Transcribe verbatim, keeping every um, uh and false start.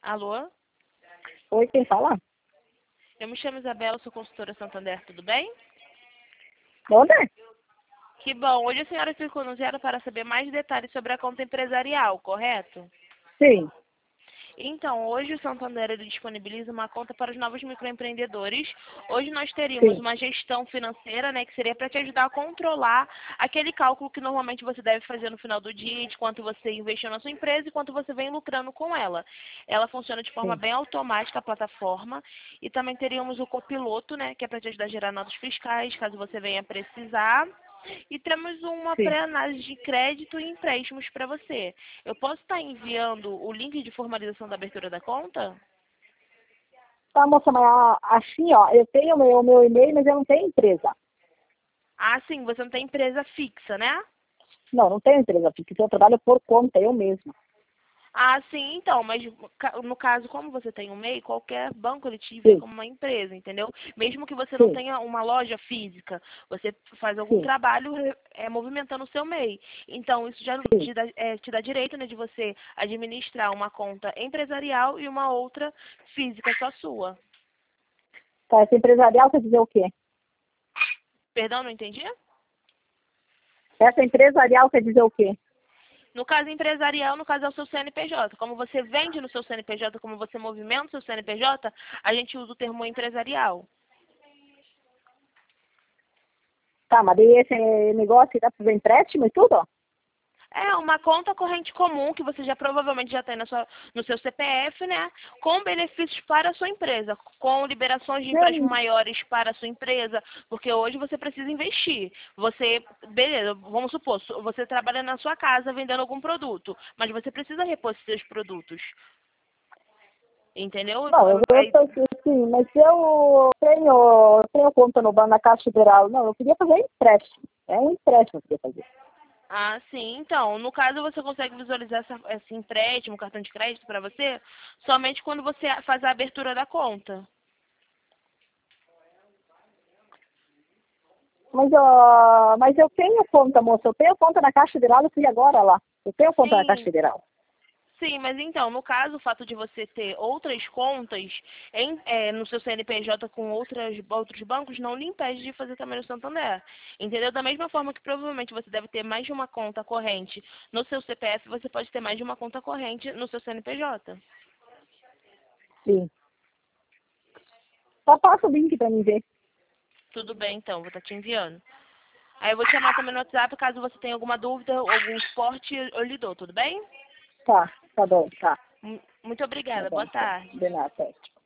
Alô? Oi, quem fala? Eu me chamo Isabela, sou consultora Santander, tudo bem? Onde? Que bom. Hoje a senhora ficou no zero para saber mais detalhes sobre a conta empresarial, correto? Sim, Então, hoje o Santander ele disponibiliza uma conta para os novos microempreendedores. Hoje nós teríamos sim, uma gestão financeira, né, que seria para te ajudar a controlar aquele cálculo que normalmente você deve fazer no final do dia, de quanto você investiu na sua empresa e quanto você vem lucrando com ela. Ela funciona de forma sim, bem automática, a plataforma, e também teríamos o copiloto, né, que é para te ajudar a gerar notas fiscais, caso você venha precisar. E temos uma sim. pré-análise de crédito e empréstimos para você. Eu posso estar enviando o link de formalização da abertura da conta? Tá, moça, mas a- assim, ó, eu tenho o meu, meu e-mail, mas eu não tenho empresa. Ah, sim, você não tem empresa fixa, né? Não, não tenho empresa, porque eu trabalho por conta, eu mesma. Ah, sim, então, mas ca- no caso, como você tem um MEI, qualquer banco ele te vê Sim, como uma empresa, entendeu? Mesmo que você não sim, tenha uma loja física, você faz algum sim, trabalho é, movimentando o seu MEI. Então, isso já sim. te dá, é, te dá direito, né, de você administrar uma conta empresarial e uma outra física só sua. Tá, essa empresarial quer dizer o quê? Perdão, não entendi? Essa empresarial quer dizer o quê? No caso empresarial, no caso é o seu C N P J. Como você vende no seu C N P J, como você movimenta o seu C N P J, a gente usa o termo empresarial. Tá, mas daí esse negócio que dá para fazer empréstimo e tudo, ó? É uma conta corrente comum que você já provavelmente já tem na sua, no seu C P F, né? Com benefícios para a sua empresa, com liberações de empréstimos Não, maiores para a sua empresa, porque hoje você precisa investir. Você, beleza, vamos supor, su- você trabalha na sua casa vendendo algum produto, mas você precisa repor seus produtos. Entendeu? não, eu, eu Aí, tô assim, mas eu tenho, tenho conta no banco, na Caixa Federal. Não, eu queria fazer empréstimo. É um empréstimo que eu queria fazer. ah, sim. Então, no caso, você consegue visualizar essa, esse empréstimo, cartão de crédito para você, somente quando você faz a abertura da conta. Mas, ó, mas eu tenho conta, moça. Eu tenho conta na Caixa Federal, eu fui agora lá. Eu tenho conta na Caixa Sim, Federal. sim, mas então, no caso, o fato de você ter outras contas em, é, no seu C N P J com outras, outros bancos não lhe impede de fazer também no Santander. Entendeu? Da mesma forma que provavelmente você deve ter mais de uma conta corrente no seu C P F, você pode ter mais de uma conta corrente no seu C N P J. Sim. Só passa o link pra mim ver. Tudo bem, então, vou estar te enviando. Aí eu vou te chamar também no WhatsApp, caso você tenha alguma dúvida ou algum suporte, eu lhe dou, tudo bem? Tá, tá bom, tá. Mu- Muito Tá obrigada, boa bom, tá. tarde. De nada, tá.